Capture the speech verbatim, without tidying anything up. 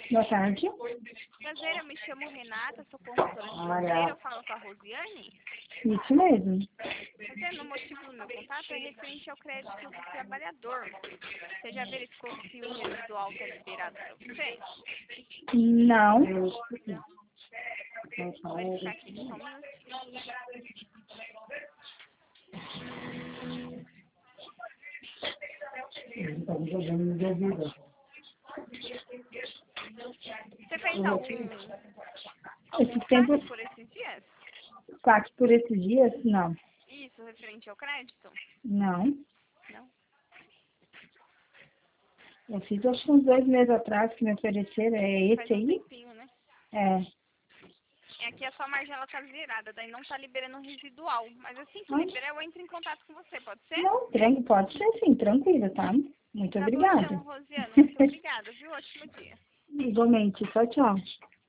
Boa tarde. Prazer, eu me chamo Renata, sou consultora financeira, eu falo com a Rosiane. Isso mesmo. Rosiane, o motivo do meu contato é referente ao crédito do trabalhador. Você já verificou se o residual está liberado para você? Não. Vou verificar aqui só um minutinho. Você fez algum Esse algum tempo, saque por esses dias? saque por esses dias? Não. Isso, referente ao crédito? Não. Não. Eu fiz acho que uns dois meses atrás que me ofereceram. É Faz esse um aí? tempinho, né? É. É que a sua margem ela tá zerada, daí não tá liberando o residual. Mas assim que Ah, liberar, eu entro em contato com você, pode ser? não, tran- pode ser sim, tranquilo, tá? Muito Tá bom obrigada. então, Rosiane. Muito obrigada, viu? Ótimo dia. Igualmente. Tchau, tchau.